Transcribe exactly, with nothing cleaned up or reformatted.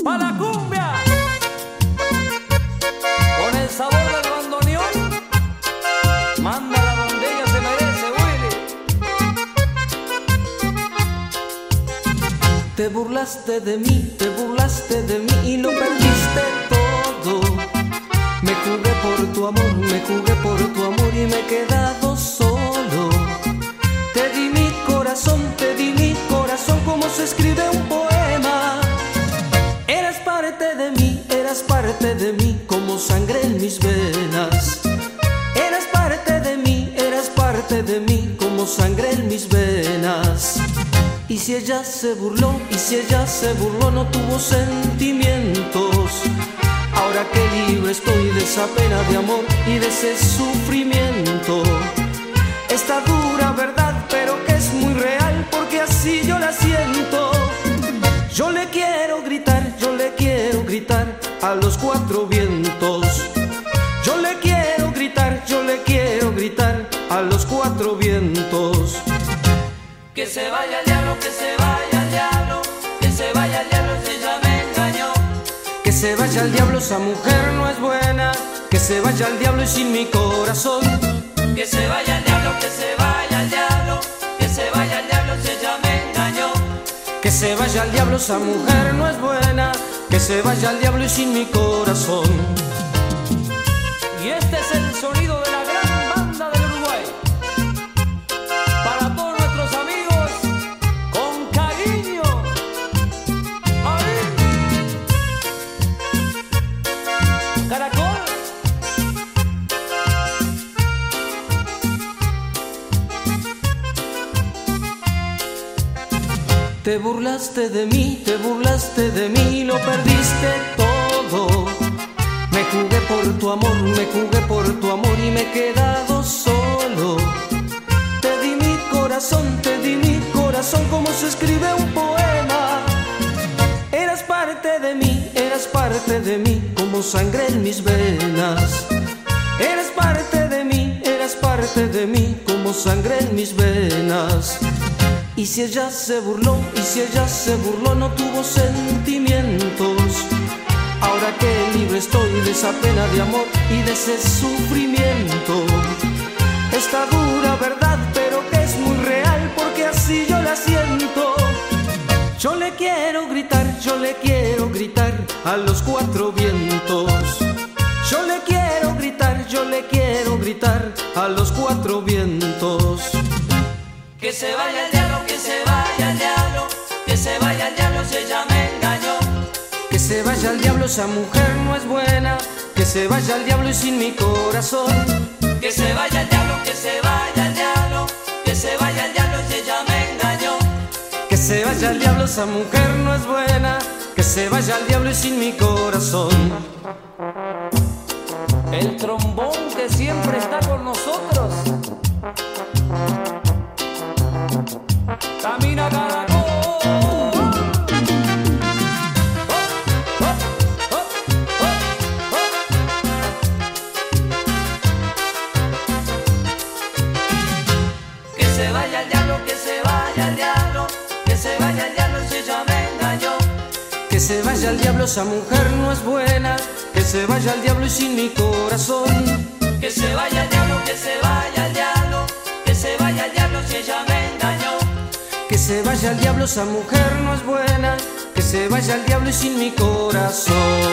pa' la cumbia, con el sabor del bandoneón, manda la donde ella se merece, Willy. Te burlaste de mí, te burlaste de mí y lo perdiste todo. Me jugué por tu amor, me jugué por tu amor y me he quedado solo. Te di mi corazón, te di mi corazón como se escribe un poema. Eras parte de mí, eras parte de mí como sangre en mis venas. Eras parte de mí, eras parte de mí como sangre en mis venas. Y si ella se burló, y si ella se burló, no tuvo sentimientos. Ahora que libre estoy de esa pena de amor y de ese sufrimiento. Esta dura verdad, pero que es muy real, porque así yo la siento. Yo le quiero gritar, yo le quiero gritar a los cuatro vientos. Yo le quiero gritar, yo le quiero gritar a los cuatro vientos. Que se vaya al diablo, que se vaya al diablo, que se vaya al diablo si ella me engañó. Que se vaya al diablo, esa mujer no es buena. Que se vaya al diablo y sin mi corazón. Que se vaya al diablo, que se vaya al diablo, que se vaya al diablo si ella me engañó. Que se vaya al diablo, esa mujer no es buena. Que se vaya al diablo y sin mi corazón. Y este es el sonido de la gran banda del Uruguay. Para todos nuestros amigos, con cariño. ¡Ahí! Caracol. Te burlaste de mí, te burlaste de mí y lo perdiste todo. Me jugué por tu amor, me jugué por tu amor y me he quedado solo. Te di mi corazón, te di mi corazón como se escribe un poema. Eras parte de mí, eras parte de mí como sangre en mis venas. Eras parte de mí, eras parte de mí como sangre en mis venas. Y si ella se burló, y si ella se burló, no tuvo sentimientos. Ahora que libre estoy de esa pena de amor y de ese sufrimiento. Esta dura verdad, pero que es muy real, porque así yo la siento. Yo le quiero gritar, yo le quiero gritar a los cuatro vientos. Yo le quiero gritar, yo le quiero gritar a los cuatro vientos. Que se vaya al diablo, que se vaya al diablo, que se vaya al diablo si ella me engañó. Que se vaya al diablo, esa mujer no es buena. Que se vaya al diablo y sin mi corazón. Que se vaya al diablo, que se vaya al diablo, que se vaya al diablo si ella me engañó. Que se vaya al diablo, esa mujer no es buena. Que se vaya al diablo y sin mi corazón. El trombón que siempre está con nosotros. Camina Caracol. Que se vaya al diablo, que se vaya al diablo, que se vaya al diablo si ella me engañó. Que se vaya al diablo, esa mujer no es buena. Que se vaya al diablo y sin mi corazón. Que se vaya al diablo, que se vaya al diablo, que se vaya al diablo si ella me engañó. Que se vaya al diablo, esa mujer no es buena. Que se vaya al diablo y sin mi corazón.